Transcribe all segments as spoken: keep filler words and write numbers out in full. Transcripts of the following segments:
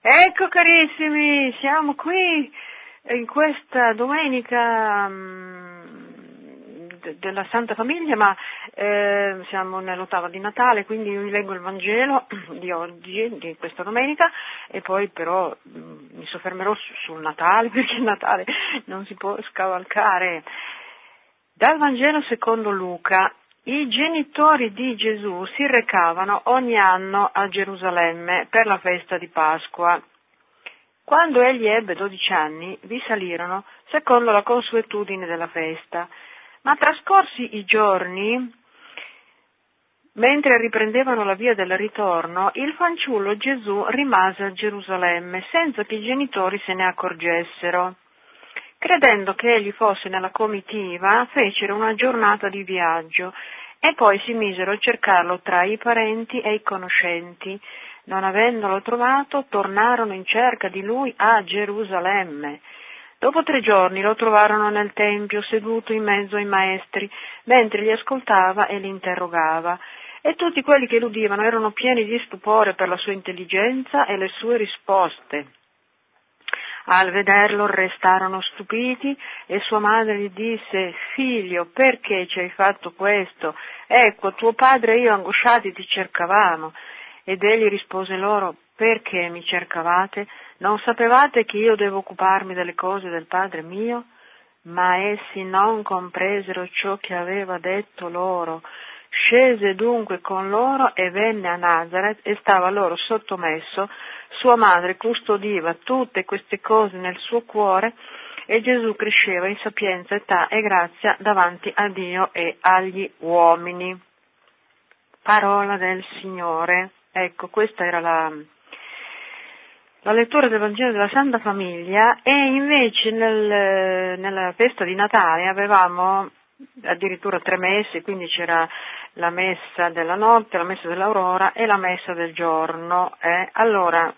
Ecco carissimi, siamo qui in questa domenica mh, de- della Santa Famiglia, ma eh, siamo nell'ottava di Natale, quindi io vi leggo il Vangelo di oggi, di questa domenica, e poi però mh, mi soffermerò su- sul Natale, perché il Natale non si può scavalcare. Dal Vangelo secondo Luca. I genitori di Gesù si recavano ogni anno a Gerusalemme per la festa di Pasqua. Quando egli ebbe dodici anni, vi salirono secondo la consuetudine della festa. Ma trascorsi i giorni, mentre riprendevano la via del ritorno, il fanciullo Gesù rimase a Gerusalemme senza che i genitori se ne accorgessero. Credendo che egli fosse nella comitiva, fecero una giornata di viaggio e poi si misero a cercarlo tra i parenti e i conoscenti. Non avendolo trovato, tornarono in cerca di lui a Gerusalemme. Dopo tre giorni lo trovarono nel tempio, seduto in mezzo ai maestri, mentre li ascoltava e li interrogava. E tutti quelli che l'udivano erano pieni di stupore per la sua intelligenza e le sue risposte. Al vederlo restarono stupiti e sua madre gli disse: «Figlio, perché ci hai fatto questo? Ecco, tuo padre e io angosciati ti cercavamo». Ed egli rispose loro: «Perché mi cercavate? Non sapevate che io devo occuparmi delle cose del Padre mio?» Ma essi non compresero ciò che aveva detto loro. Scese dunque con loro e venne a Nazaret e stava loro sottomesso. Sua madre custodiva tutte queste cose nel suo cuore e Gesù cresceva in sapienza, età e grazia davanti a Dio e agli uomini. Parola del Signore. Ecco, questa era la, la lettura del Vangelo della Santa Famiglia, e invece nel, nella festa di Natale avevamo addirittura tre messe, quindi c'era la messa della notte, la messa dell'aurora e la messa del giorno. Eh. Allora,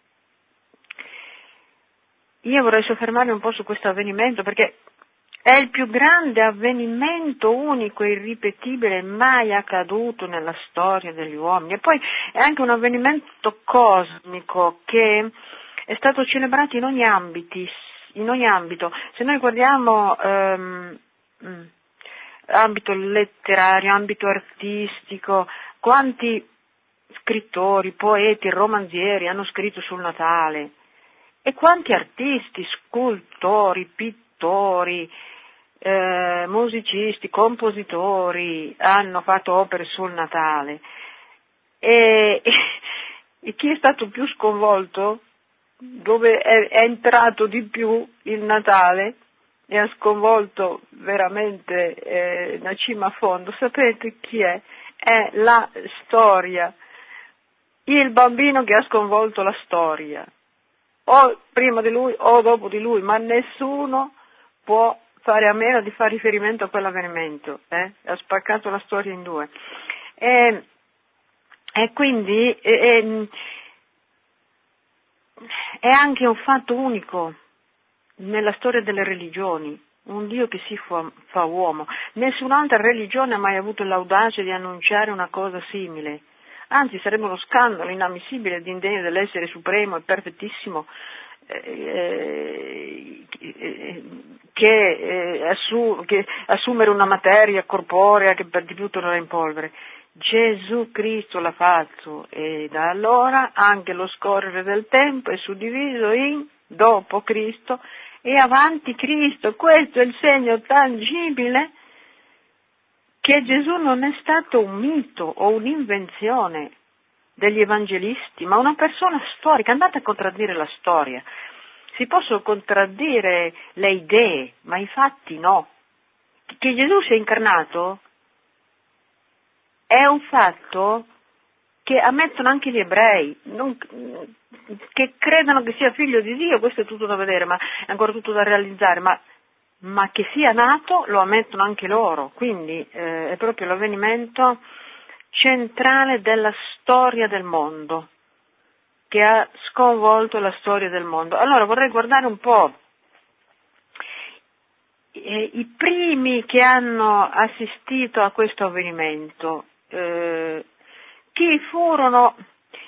io vorrei soffermarmi un po' su questo avvenimento perché è il più grande avvenimento unico e irripetibile mai accaduto nella storia degli uomini, e poi è anche un avvenimento cosmico che è stato celebrato in ogni ambiti, in ogni ambito. Se noi guardiamo ehm, ambito letterario, ambito artistico, quanti scrittori, poeti, romanzieri hanno scritto sul Natale, e quanti artisti, scultori, pittori, eh, musicisti, compositori hanno fatto opere sul Natale. E, e chi è stato più sconvolto, dove è, è entrato di più il Natale e ha sconvolto veramente eh, da cima a fondo, sapete chi è? È la storia, il bambino che ha sconvolto la storia, o prima di lui o dopo di lui, ma nessuno può fare a meno di fare riferimento a quell'avvenimento, eh? Ha spaccato la storia in due. E, e quindi e, è anche un fatto unico nella storia delle religioni, un Dio che si fa, fa uomo. Nessun'altra religione ha mai avuto l'audacia di annunciare una cosa simile. Anzi, sarebbe uno scandalo inammissibile ed indegno dell'essere supremo e perfettissimo eh, eh, che, eh, assu- che assumere una materia corporea che per di più tornerà in polvere. Gesù Cristo l'ha fatto, e da allora anche lo scorrere del tempo è suddiviso in dopo Cristo e avanti Cristo. Questo è il segno tangibile che Gesù non è stato un mito o un'invenzione degli evangelisti, ma una persona storica. Andate a contraddire la storia. Si possono contraddire le idee, ma i fatti no. Che Gesù sia incarnato è un fatto che ammettono anche gli ebrei, non, che credono che sia figlio di Dio. Questo è tutto da vedere, ma è ancora tutto da realizzare, ma ma che sia nato lo ammettono anche loro, quindi eh, è proprio l'avvenimento centrale della storia del mondo, che ha sconvolto la storia del mondo. Allora vorrei guardare un po' eh, i primi che hanno assistito a questo avvenimento, eh, chi furono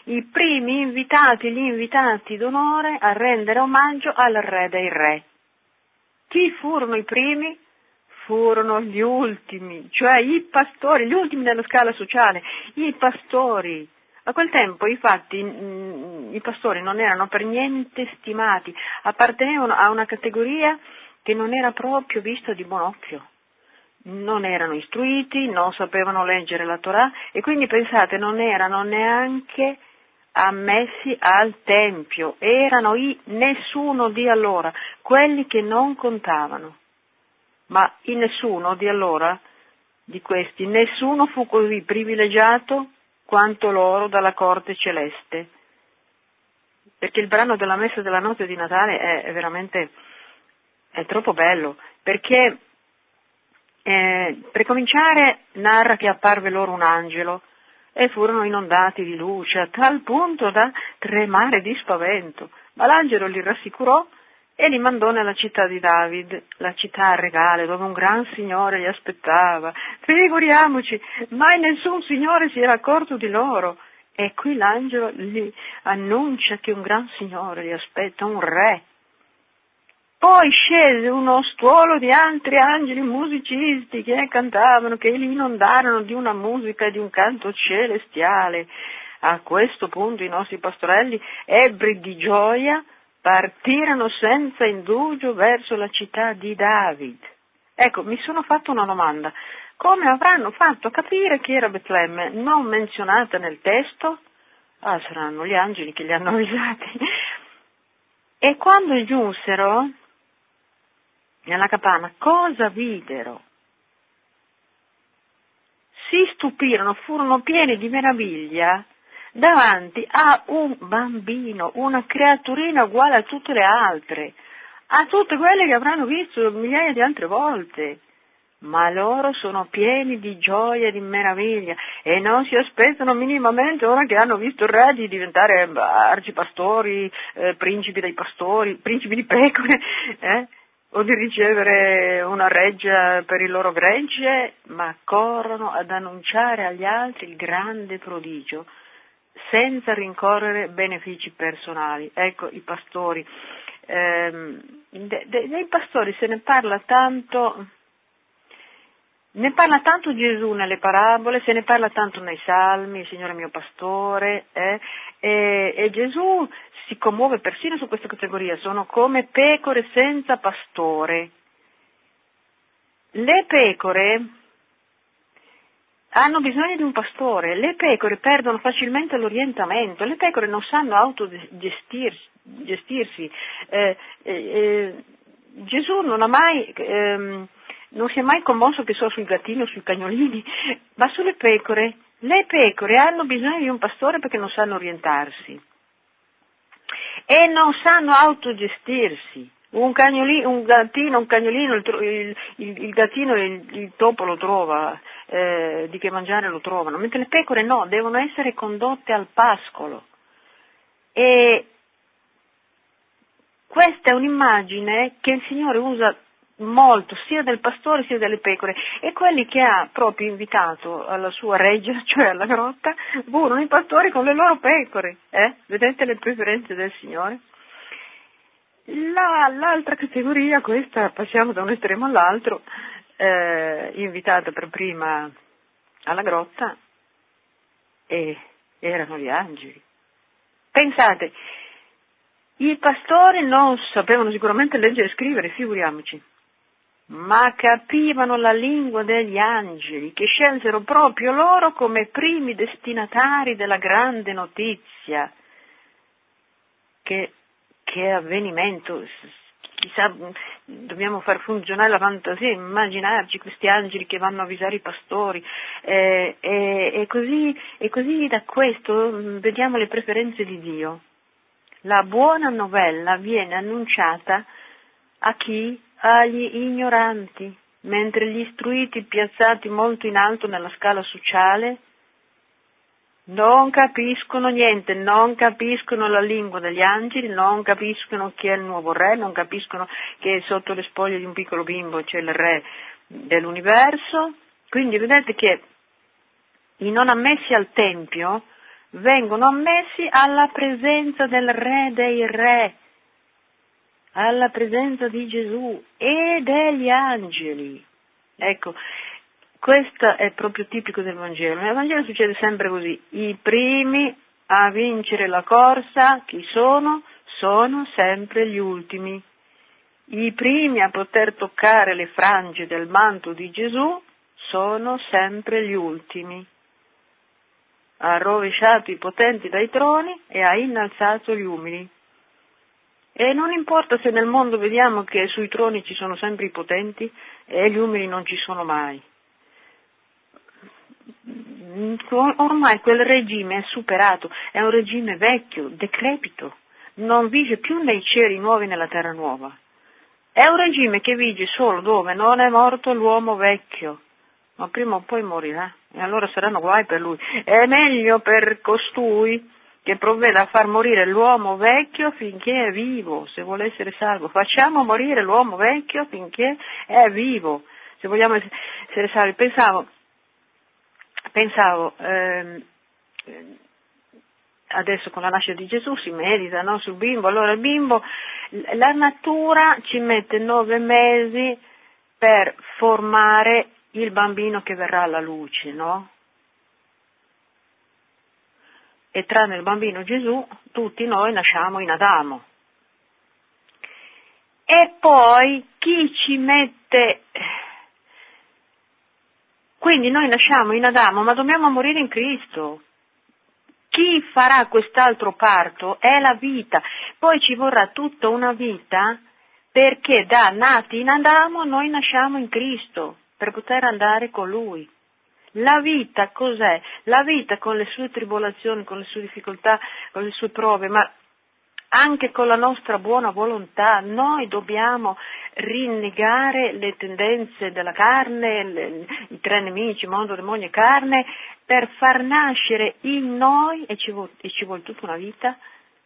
i primi invitati, gli invitati d'onore a rendere omaggio al re dei re. Chi furono i primi? Furono gli ultimi, cioè i pastori, gli ultimi nella scala sociale, i pastori. A quel tempo, infatti, i pastori non erano per niente stimati, appartenevano a una categoria che non era proprio vista di buon occhio. Non erano istruiti, non sapevano leggere la Torah e quindi pensate non erano neanche ammessi al Tempio, erano i nessuno di allora, quelli che non contavano. Ma in nessuno di allora, di questi, nessuno fu così privilegiato quanto loro dalla corte celeste. Perché il brano della messa della notte di Natale è, è veramente è troppo bello, perché eh, per cominciare narra che apparve loro un angelo e furono inondati di luce a tal punto da tremare di spavento, ma l'angelo li rassicurò e li mandò nella città di David, la città regale, dove un gran signore li aspettava. Figuriamoci, mai nessun signore si era accorto di loro. E qui l'angelo gli annuncia che un gran signore li aspetta, un re. Poi scese uno stuolo di altri angeli musicisti che cantavano, che li inondarono di una musica e di un canto celestiale. A questo punto i nostri pastorelli, ebbri di gioia, partirono senza indugio verso la città di David. Ecco, mi sono fatto una domanda. Come avranno fatto a capire che era Betlemme, non menzionata nel testo? Ah, saranno gli angeli che li hanno avvisati. E quando giunsero nella capanna, cosa videro? Si stupirono, furono pieni di meraviglia davanti a un bambino, una creaturina uguale a tutte le altre, a tutte quelle che avranno visto migliaia di altre volte. Ma loro sono pieni di gioia e di meraviglia e non si aspettano minimamente, ora che hanno visto il re, di diventare arcipastori, eh, principi dei pastori, principi di pecore, eh? o di ricevere una reggia per il loro gregge, ma corrono ad annunciare agli altri il grande prodigio, senza rincorrere benefici personali. Ecco i pastori. Ehm, de, de, dei pastori se ne parla tanto, ne parla tanto Gesù nelle parabole, se ne parla tanto nei salmi, il Signore è mio pastore, eh, e, e Gesù si commuove persino su questa categoria, sono come pecore senza pastore. Le pecore hanno bisogno di un pastore, le pecore perdono facilmente l'orientamento, le pecore non sanno autogestirsi, gestirsi. Eh, eh, eh, Gesù non ha mai, ehm, non si è mai commosso, che so, sui gattini o sui cagnolini, ma sulle pecore. Le pecore hanno bisogno di un pastore perché non sanno orientarsi e non sanno autogestirsi. Un cagnolino, un gattino, un cagnolino, il, il, il, il gattino, il, il topo lo trova, eh, di che mangiare lo trovano, mentre le pecore no, devono essere condotte al pascolo. E questa è un'immagine che il Signore usa molto, sia del pastore sia delle pecore, e quelli che ha proprio invitato alla sua reggia, cioè alla grotta, furono i pastori con le loro pecore, eh? Vedete le preferenze del Signore? La, l'altra categoria, questa, passiamo da un estremo all'altro, eh, invitata per prima alla grotta, e erano gli angeli. Pensate, i pastori non sapevano sicuramente leggere e scrivere, figuriamoci, ma capivano la lingua degli angeli, che scelsero proprio loro come primi destinatari della grande notizia. Che, che avvenimento, chissà, dobbiamo far funzionare la fantasia, immaginarci questi angeli che vanno a avvisare i pastori, eh, e, e, così, e così da questo vediamo le preferenze di Dio. La buona novella viene annunciata a chi? Agli ignoranti, mentre gli istruiti, piazzati molto in alto nella scala sociale, non capiscono niente, non capiscono la lingua degli angeli, non capiscono chi è il nuovo re, non capiscono che sotto le spoglie di un piccolo bimbo c'è il re dell'universo. Quindi vedete che i non ammessi al Tempio vengono ammessi alla presenza del Re dei Re, alla presenza di Gesù e degli angeli. Ecco, questo è proprio tipico del Vangelo. Nel Vangelo succede sempre così: i primi a vincere la corsa, chi sono? Sono sempre gli ultimi. I primi a poter toccare le frange del manto di Gesù sono sempre gli ultimi. Ha rovesciato i potenti dai troni e ha innalzato gli umili. E non importa se nel mondo vediamo che sui troni ci sono sempre i potenti e gli umili non ci sono mai. Ormai quel regime è superato, è un regime vecchio, decrepito, non vige più nei cieli nuovi e nella terra nuova. È un regime che vige solo dove non è morto l'uomo vecchio, ma prima o poi morirà, e allora saranno guai per lui. È meglio per costui che provveda a far morire l'uomo vecchio finché è vivo, se vuole essere salvo. Facciamo morire l'uomo vecchio finché è vivo, se vogliamo essere salvi. Pensavo, pensavo ehm, adesso con la nascita di Gesù si medita, no, sul bimbo. Allora il bimbo, la natura ci mette nove mesi per formare il bambino che verrà alla luce, no? E tranne il bambino Gesù, tutti noi nasciamo in Adamo. E poi chi ci mette... Quindi noi nasciamo in Adamo, ma dobbiamo morire in Cristo. Chi farà quest'altro parto è la vita. Poi ci vorrà tutta una vita perché da nati in Adamo noi nasciamo in Cristo per poter andare con Lui. La vita cos'è? La vita con le sue tribolazioni, con le sue difficoltà, con le sue prove, ma anche con la nostra buona volontà. Noi dobbiamo rinnegare le tendenze della carne, le, i tre nemici, mondo, demonio e carne, per far nascere in noi, e ci vuole, e ci vuole tutta una vita,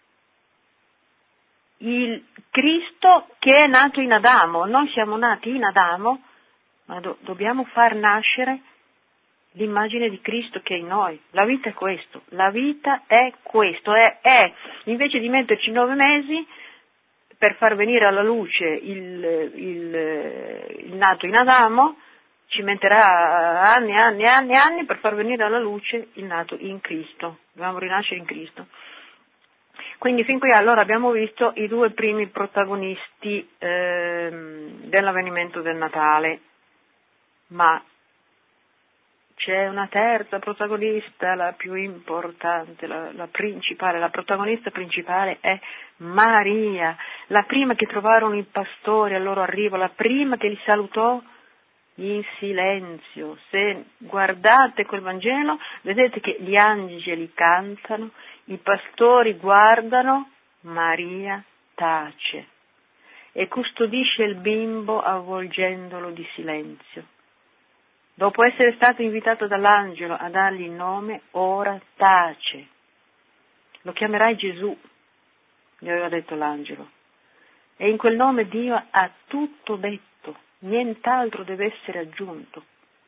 il Cristo che è nato in Adamo. Noi siamo nati in Adamo, ma do, dobbiamo far nascere l'immagine di Cristo che è in noi. La vita è questo, la vita è questo, è, è invece di metterci nove mesi per far venire alla luce il, il, il nato in Adamo, ci metterà anni, anni, anni, anni per far venire alla luce il nato in Cristo. Dobbiamo rinascere in Cristo. Quindi fin qui allora abbiamo visto i due primi protagonisti ehm, dell'avvenimento del Natale, ma c'è una terza protagonista, la più importante, la, la principale, la protagonista principale è Maria, la prima che trovarono i pastori al loro arrivo, la prima che li salutò in silenzio. Se guardate quel Vangelo, vedete che gli angeli cantano, i pastori guardano, Maria tace e custodisce il bimbo avvolgendolo di silenzio. Dopo essere stato invitato dall'angelo a dargli il nome, ora tace. Lo chiamerai Gesù, gli aveva detto l'angelo. E in quel nome Dio ha tutto detto, nient'altro deve essere aggiunto.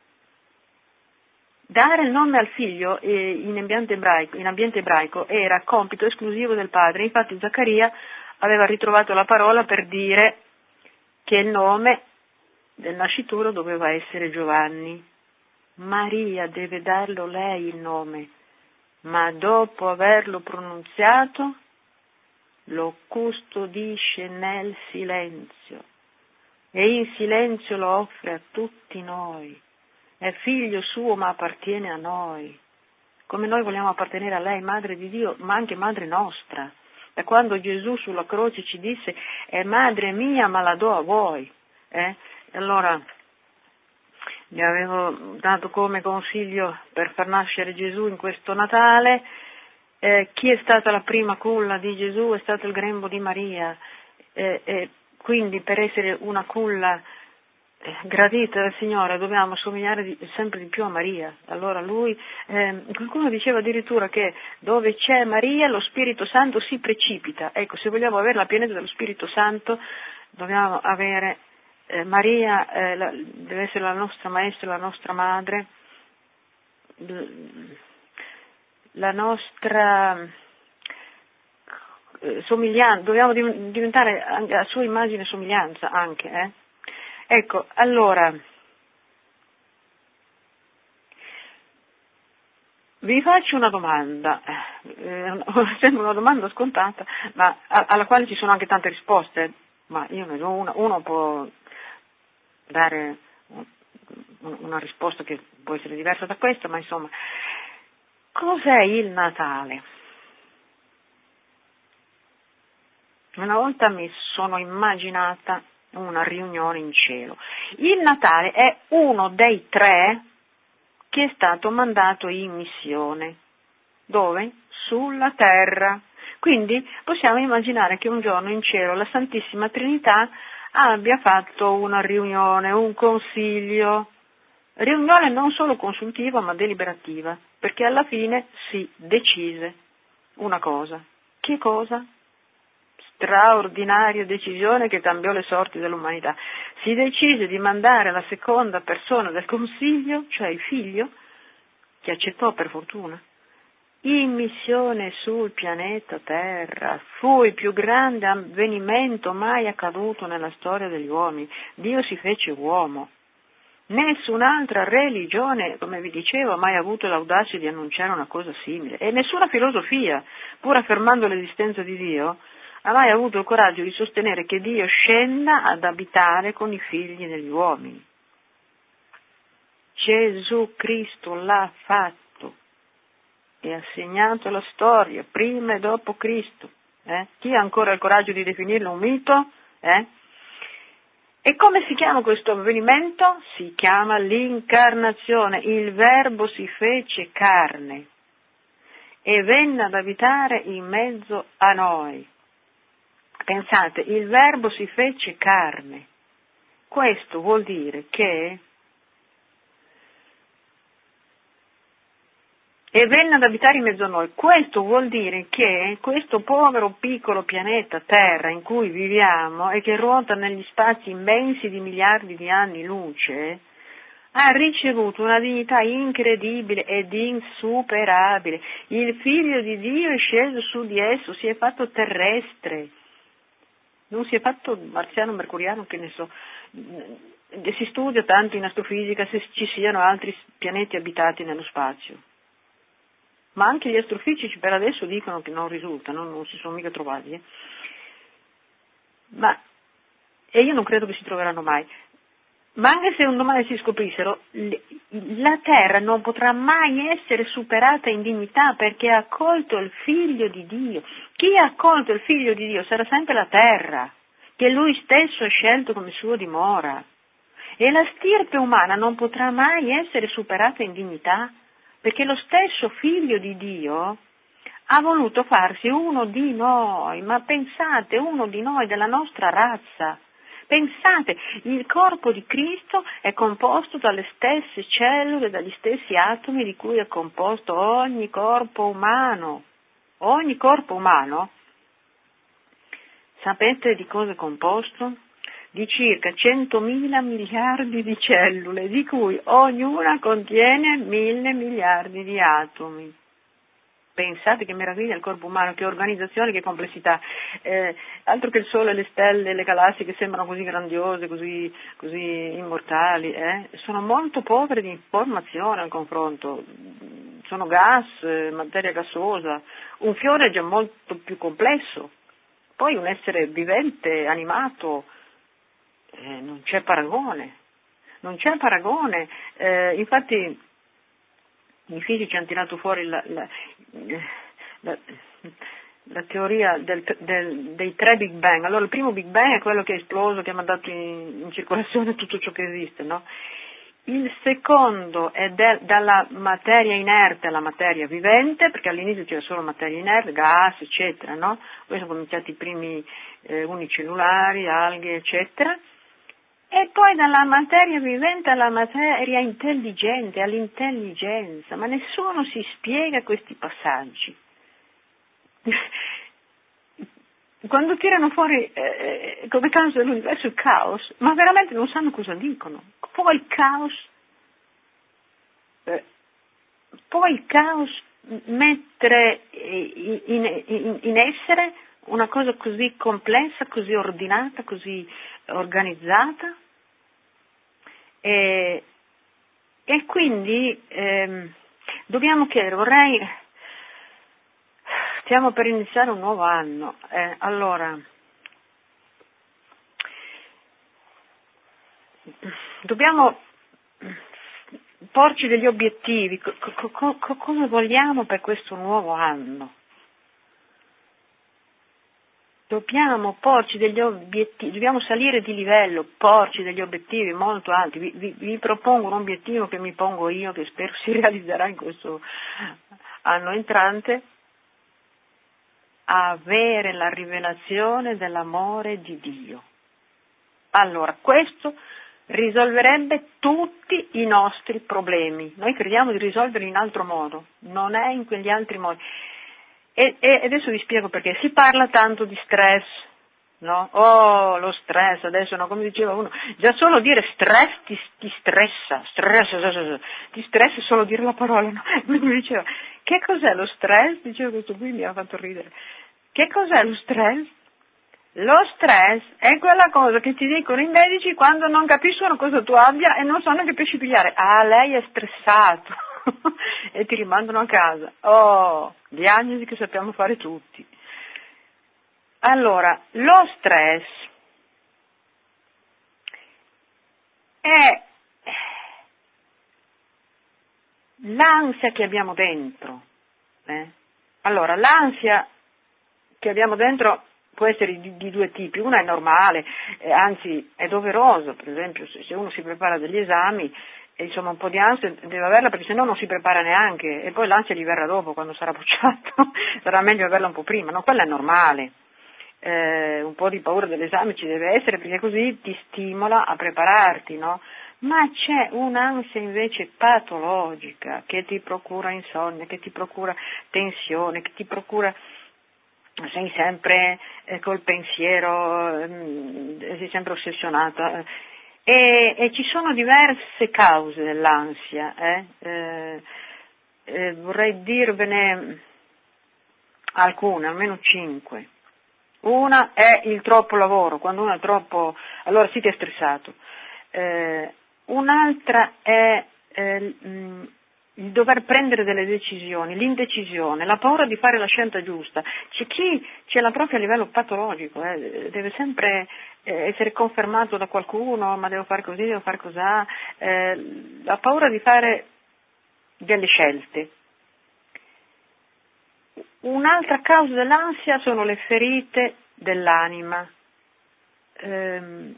Dare il nome al figlio eh, in, ambiente ebraico, in ambiente ebraico era compito esclusivo del padre. Infatti Zaccaria aveva ritrovato la parola per dire che il nome del nascituro doveva essere Giovanni. Maria deve darlo lei il nome, ma dopo averlo pronunziato lo custodisce nel silenzio e in silenzio lo offre a tutti noi. È figlio suo ma appartiene a noi, come noi vogliamo appartenere a lei, madre di Dio, ma anche madre nostra. Da quando Gesù sulla croce ci disse è madre mia ma la do a voi, eh? Allora vi avevo dato come consiglio per far nascere Gesù in questo Natale, eh, chi è stata la prima culla di Gesù è stato il grembo di Maria, eh, eh, quindi per essere una culla eh, gradita dal Signore dobbiamo somigliare di, sempre di più a Maria. Allora lui, eh, qualcuno diceva addirittura che dove c'è Maria lo Spirito Santo si precipita. Ecco, se vogliamo avere la pienezza dello Spirito Santo dobbiamo avere Eh, Maria eh, la, deve essere la nostra maestra, la nostra madre, la nostra eh, somiglianza, dobbiamo diventare a sua immagine e somiglianza anche, eh? Ecco, allora, vi faccio una domanda, eh, sembra una domanda scontata, ma alla quale ci sono anche tante risposte, ma io ne do una, uno può dare una risposta che può essere diversa da questa, ma insomma, cos'è il Natale? Una volta mi sono immaginata una riunione in cielo. Il Natale è uno dei tre che è stato mandato in missione. Dove? Sulla terra. Quindi possiamo immaginare che un giorno in cielo la Santissima Trinità abbia fatto una riunione, un consiglio, riunione non solo consultiva ma deliberativa, perché alla fine si decise una cosa. Che cosa? Straordinaria decisione che cambiò le sorti dell'umanità. Si decise di mandare la seconda persona del consiglio, cioè il figlio, che accettò per fortuna, in missione sul pianeta Terra. Fu il più grande avvenimento mai accaduto nella storia degli uomini. Dio si fece uomo. Nessun'altra religione, come vi dicevo, ha mai avuto l'audacia di annunciare una cosa simile. E nessuna filosofia, pur affermando l'esistenza di Dio, ha mai avuto il coraggio di sostenere che Dio scenda ad abitare con i figli degli uomini. Gesù Cristo l'ha fatto e ha segnato la storia, prima e dopo Cristo. Eh? Chi ha ancora il coraggio di definirlo un mito? Eh? E come si chiama questo avvenimento? Si chiama l'incarnazione. Il Verbo si fece carne e venne ad abitare in mezzo a noi. Pensate, il Verbo si fece carne. Questo vuol dire che e venne ad abitare in mezzo a noi. Questo vuol dire che questo povero piccolo pianeta Terra in cui viviamo e che ruota negli spazi immensi di miliardi di anni luce, ha ricevuto una dignità incredibile ed insuperabile. Il Figlio di Dio è sceso su di esso, si è fatto terrestre. Non si è fatto marziano, mercuriano, che ne so. Si studia tanto in astrofisica se ci siano altri pianeti abitati nello spazio. Ma anche gli astrofisici per adesso dicono che non risultano, non si sono mica trovati. Eh. Ma, e io non credo che si troveranno mai. Ma anche se un domani si scoprissero, la Terra non potrà mai essere superata in dignità perché ha accolto il Figlio di Dio. Chi ha accolto il Figlio di Dio sarà sempre la Terra, che Lui stesso ha scelto come sua dimora. E la stirpe umana non potrà mai essere superata in dignità perché lo stesso Figlio di Dio ha voluto farsi uno di noi. Ma pensate, uno di noi, della nostra razza. Pensate, il corpo di Cristo è composto dalle stesse cellule, dagli stessi atomi di cui è composto ogni corpo umano. Ogni corpo umano, sapete di cosa è composto? Di circa centomila miliardi di cellule, di cui ognuna contiene mille miliardi di atomi. Pensate che meraviglia il corpo umano, che organizzazione, che complessità. Eh, altro che il Sole, le stelle, le galassie che sembrano così grandiose, così, così immortali, eh? Sono molto povere di informazione al confronto. Sono gas, materia gassosa. Un fiore è già molto più complesso. Poi un essere vivente, animato, eh, non c'è paragone. Non c'è paragone. Eh, infatti i fisici hanno tirato fuori la, la, la, la teoria del, del, dei tre Big Bang. Allora il primo Big Bang è quello che è esploso, che ha mandato in, in circolazione tutto ciò che esiste, no? Il secondo è de, dalla materia inerte alla materia vivente, perché all'inizio c'era solo materia inerte, gas, eccetera, no? Poi sono cominciati i primi eh, unicellulari, alghe, eccetera. E poi dalla materia vivente alla materia intelligente, all'intelligenza, ma nessuno si spiega questi passaggi. Quando tirano fuori eh, come causa dell'universo il caos, ma veramente non sanno cosa dicono. Poi il caos, eh, poi il caos mettere in, in, in essere una cosa così complessa, così ordinata, così organizzata, e, e quindi ehm, dobbiamo chiedere, vorrei, stiamo per iniziare un nuovo anno, eh, allora dobbiamo porci degli obiettivi, co- co- co- cosa vogliamo per questo nuovo anno? Dobbiamo porci degli obiettivi, dobbiamo salire di livello, porci degli obiettivi molto alti. Vi, vi, vi propongo un obiettivo che mi pongo io, che spero si realizzerà in questo anno entrante: avere la rivelazione dell'amore di Dio. Allora, questo risolverebbe tutti i nostri problemi. Noi crediamo di risolverli in altro modo, non è in quegli altri modi. E, e adesso vi spiego perché. Si parla tanto di stress, no? Oh, lo stress, adesso no, come diceva uno, già solo dire stress ti, ti stressa, stress, ti stressa solo dire la parola, no? Mi diceva, che cos'è lo stress? Diceva questo qui, mi ha fatto ridere. Che cos'è lo stress? Lo stress è quella cosa che ti dicono i medici quando non capiscono cosa tu abbia e non sanno che pesci pigliare. Ah, lei è stressato e ti rimandano a casa. Oh, diagnosi che sappiamo fare tutti. Allora, lo stress è l'ansia che abbiamo dentro. Eh? Allora, l'ansia che abbiamo dentro può essere di, di due tipi. Una è normale, eh, anzi è doveroso. Per esempio, se, se uno si prepara degli esami, e, insomma un po' di ansia deve averla, perché se no non si prepara neanche, e poi l'ansia gli verrà dopo, quando sarà bocciato. Sarà meglio averla un po' prima, no? Quella è normale. Eh, un po' di paura dell'esame ci deve essere, perché così ti stimola a prepararti, no? Ma c'è un'ansia invece patologica che ti procura insonnia, che ti procura tensione, che ti procura, sei sempre eh, col pensiero, eh, sei sempre ossessionata. E, e ci sono diverse cause dell'ansia, eh? Eh, eh, vorrei dirvene alcune, almeno cinque. Una è il troppo lavoro, quando uno è troppo, allora sì che è stressato. Eh, un'altra è eh, il dover prendere delle decisioni, l'indecisione, la paura di fare la scelta giusta. C'è chi ce l'ha proprio a livello patologico, eh, deve sempre eh, essere confermato da qualcuno, ma devo fare così, devo fare cos'ha, eh, la paura di fare delle scelte. Un'altra causa dell'ansia sono le ferite dell'anima, ehm,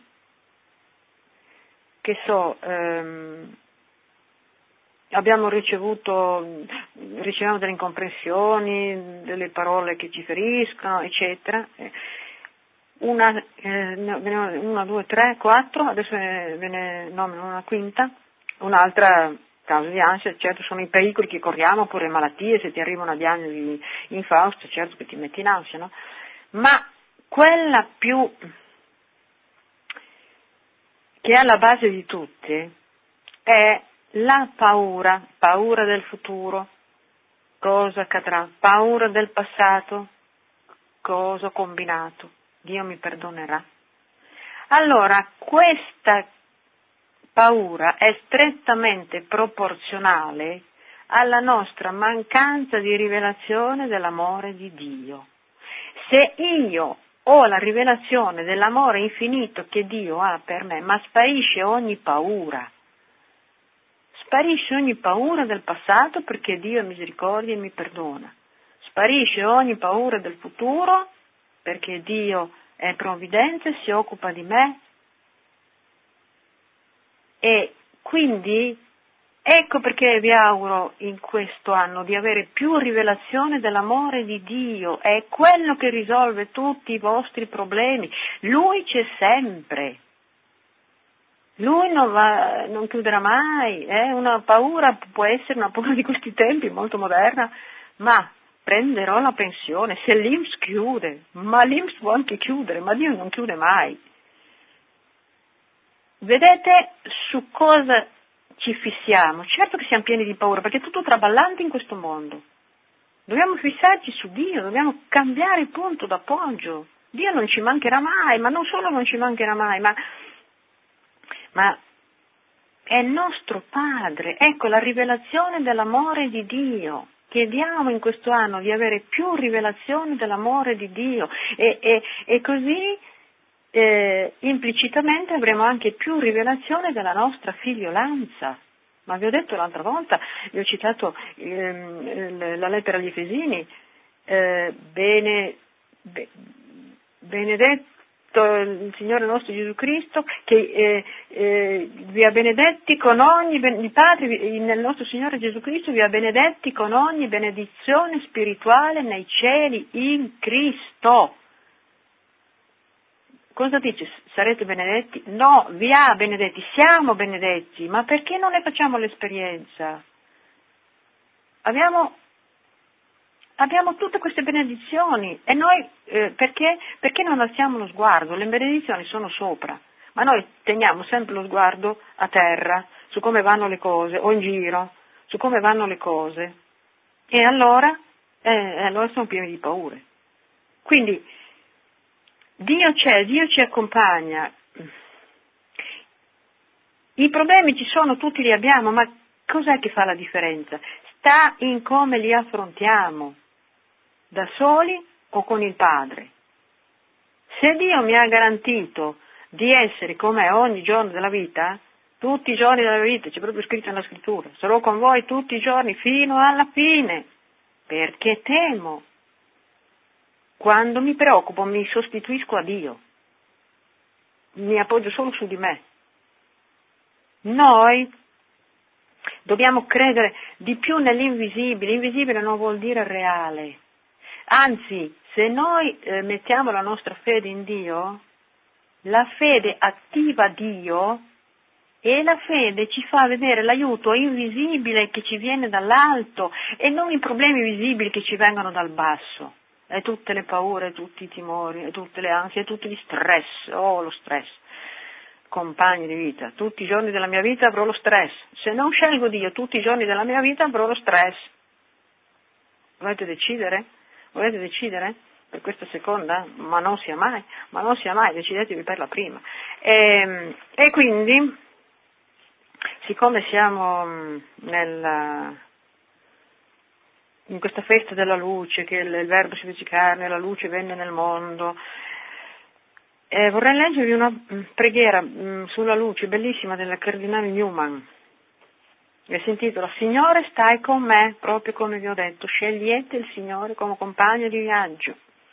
che so, ehm, abbiamo ricevuto, riceviamo delle incomprensioni, delle parole che ci feriscono, eccetera. Una, eh, una, due, tre, quattro, adesso ve ne nomino una quinta. Un'altra causa di ansia, certo, sono i pericoli che corriamo, oppure malattie, se ti arriva una diagnosi infausta, certo che ti metti in ansia, no? Ma quella più che è alla base di tutte è la paura, paura del futuro, cosa accadrà, paura del passato, cosa ho combinato, Dio mi perdonerà. Allora, questa paura è strettamente proporzionale alla nostra mancanza di rivelazione dell'amore di Dio. Se io ho la rivelazione dell'amore infinito che Dio ha per me, ma sparisce ogni paura, sparisce ogni paura del passato perché Dio è misericordia e mi perdona, sparisce ogni paura del futuro perché Dio è provvidenza e si occupa di me. E quindi ecco perché vi auguro in questo anno di avere più rivelazione dell'amore di Dio, è quello che risolve tutti i vostri problemi. Lui c'è sempre, Lui non, va, non chiuderà mai, eh? Una paura può essere una paura di questi tempi molto moderna, ma prenderò la pensione, se l'I N P S chiude, ma l'I N P S può anche chiudere, ma Dio non chiude mai. Vedete su cosa ci fissiamo? Certo che siamo pieni di paura, perché è tutto traballante in questo mondo. Dobbiamo fissarci su Dio, dobbiamo cambiare il punto d'appoggio. Dio non ci mancherà mai, ma non solo non ci mancherà mai, ma, ma è nostro Padre. Ecco la rivelazione dell'amore di Dio. Chiediamo in questo anno di avere più rivelazione dell'amore di Dio e, e, e così eh, implicitamente avremo anche più rivelazione della nostra figliolanza. Ma vi ho detto l'altra volta, vi ho citato eh, la lettera agli Efesini, eh, bene, be, benedetto il Signore nostro Gesù Cristo, che eh, eh, vi ha benedetti con ogni, il Padre nel nostro Signore Gesù Cristo vi ha benedetti con ogni benedizione spirituale nei cieli in Cristo. Cosa dice? Sarete benedetti? No, vi ha benedetti, siamo benedetti, ma perché non ne facciamo l'esperienza? Abbiamo, abbiamo tutte queste benedizioni e noi eh, perché, perché non alziamo lo sguardo? Le benedizioni sono sopra, ma noi teniamo sempre lo sguardo a terra, su come vanno le cose, o in giro, su come vanno le cose, e allora, eh, allora siamo pieni di paure. Quindi, Dio c'è, Dio ci accompagna. I problemi ci sono, tutti li abbiamo, ma cos'è che fa la differenza? Sta in come li affrontiamo, da soli o con il Padre. Se Dio mi ha garantito di essere con me ogni giorno della vita, tutti i giorni della vita, c'è proprio scritto nella scrittura, sarò con voi tutti i giorni fino alla fine, perché temo. Quando mi preoccupo mi sostituisco a Dio, mi appoggio solo su di me. Noi dobbiamo credere di più nell'invisibile, invisibile non vuol dire reale, anzi se noi eh, mettiamo la nostra fede in Dio, la fede attiva Dio e la fede ci fa vedere l'aiuto invisibile che ci viene dall'alto e non i problemi visibili che ci vengono dal basso. E tutte le paure, tutti i timori, e tutte le ansie, e tutti gli stress, oh lo stress, compagni di vita, tutti i giorni della mia vita avrò lo stress, se non scelgo Dio tutti i giorni della mia vita avrò lo stress. Volete decidere? Volete decidere? Per questa seconda? Ma non sia mai, ma non sia mai, decidetevi per la prima. E, e quindi, siccome siamo nel... in questa festa della luce, che il, il Verbo si fece carne, la luce venne nel mondo. Eh, vorrei leggervi una mh, preghiera mh, sulla luce, bellissima, del Cardinale Newman, che si intitola Signore stai con me, proprio come vi ho detto, scegliete il Signore come compagno di viaggio.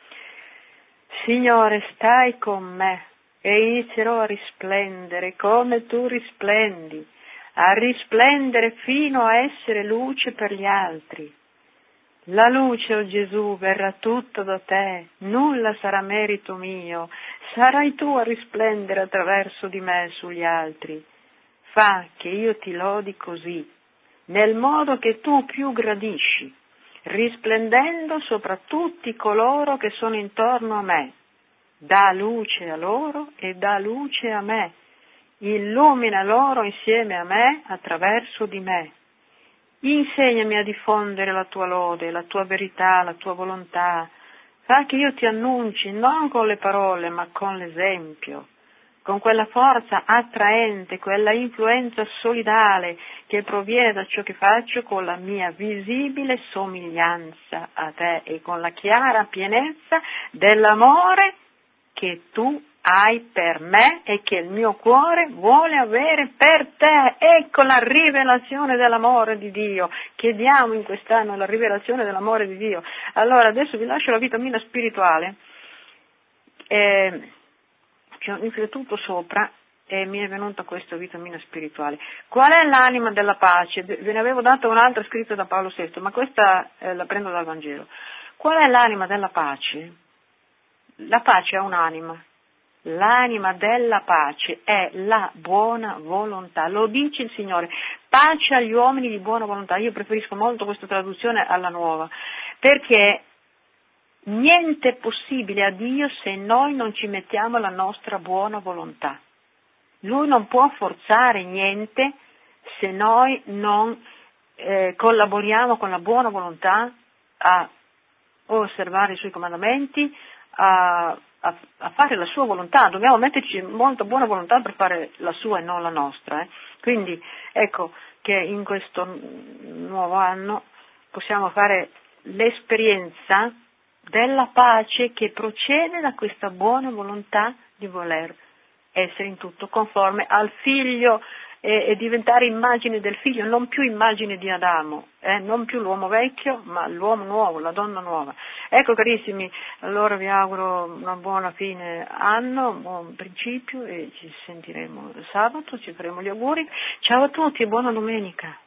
Signore stai con me e inizierò a risplendere come tu risplendi, a risplendere fino a essere luce per gli altri. La luce, oh Gesù, verrà tutta da te, nulla sarà merito mio, sarai tu a risplendere attraverso di me sugli altri. Fa che io ti lodi così, nel modo che tu più gradisci, risplendendo sopra tutti coloro che sono intorno a me. Dà luce a loro e dà luce a me, illumina loro insieme a me attraverso di me. Insegnami a diffondere la tua lode, la tua verità, la tua volontà. Fa che io ti annunci non con le parole ma con l'esempio, con quella forza attraente, quella influenza solidale che proviene da ciò che faccio con la mia visibile somiglianza a te e con la chiara pienezza dell'amore che tu hai per me e che il mio cuore vuole avere per te. Ecco la rivelazione dell'amore di Dio. Chiediamo in quest'anno la rivelazione dell'amore di Dio. Allora adesso vi lascio la vitamina spirituale. Eh, ci ho riflettuto sopra e mi è venuta questa vitamina spirituale. Qual è l'anima della pace? Ve ne avevo dato un'altra scritta da Paolo sesto, ma questa eh, la prendo dal Vangelo. Qual è l'anima della pace? La pace ha un'anima. L'anima della pace è la buona volontà, lo dice il Signore, pace agli uomini di buona volontà. Io preferisco molto questa traduzione alla nuova, perché niente è possibile a Dio se noi non ci mettiamo la nostra buona volontà. Lui non può forzare niente se noi non eh, collaboriamo con la buona volontà a osservare i suoi comandamenti, a, a, a fare la sua volontà. Dobbiamo metterci molta buona volontà per fare la sua e non la nostra. Eh. Quindi ecco che in questo nuovo anno possiamo fare l'esperienza della pace che procede da questa buona volontà di voler essere in tutto conforme al figlio e, e diventare immagine del figlio, non più immagine di Adamo, eh, non più l'uomo vecchio, ma l'uomo nuovo, la donna nuova. Ecco carissimi, allora vi auguro una buona fine anno, un buon principio e ci sentiremo sabato, ci faremo gli auguri. Ciao a tutti e buona domenica.